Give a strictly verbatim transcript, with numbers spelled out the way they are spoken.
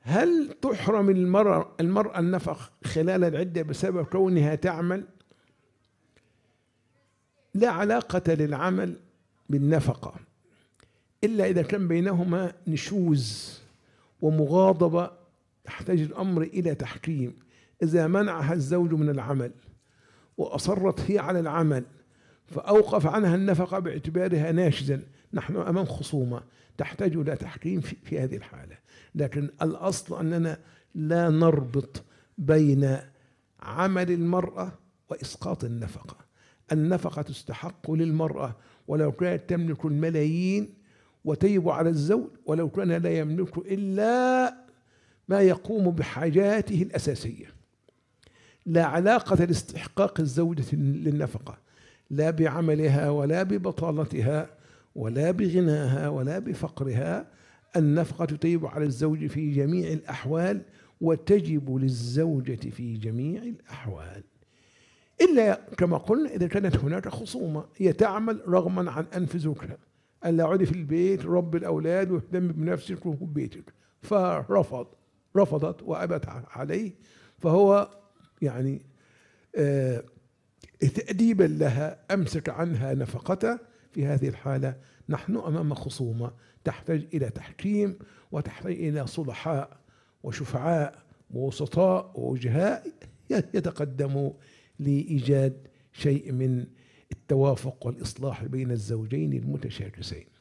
هل تحرم المرأة المرأة النفقة خلال العدة بسبب كونها تعمل؟ لا علاقة للعمل بالنفقة إلا إذا كان بينهما نشوز ومغاضبة يحتاج الأمر إلى تحكيم. إذا منعها الزوج من العمل وأصرت هي على العمل فأوقف عنها النفقة باعتبارها ناشزا، نحن أمام خصومة تحتاج إلى تحكيم في, في هذه الحالة. لكن الأصل أننا لا نربط بين عمل المرأة وإسقاط النفقة. النفقة تستحق للمرأة ولو كانت تملك الملايين وتجب على الزوج ولو كان لا يملك إلا ما يقوم بحاجاته الأساسية. لا علاقة لاستحقاق الزوجة للنفقة لا بعملها ولا ببطالتها ولا بغناها ولا بفقرها. النفقة تجب على الزوج في جميع الأحوال وتجب للزوجة في جميع الأحوال، إلا كما قلنا إذا كانت هناك خصومة، هي تعمل رغما عن أنف زوجها، ألا عودي في البيت رب الأولاد واهتم بنفسك وبيتك، فرفض رفضت وأبت عليه، فهو يعني آه تأديبا لها أمسك عنها نفقته. في هذه الحالة نحن أمام خصومة تحتاج إلى تحكيم وتحتاج إلى صلحاء وشفعاء ووسطاء ووجهاء يتقدموا لإيجاد شيء من التوافق والإصلاح بين الزوجين المتشاكسين.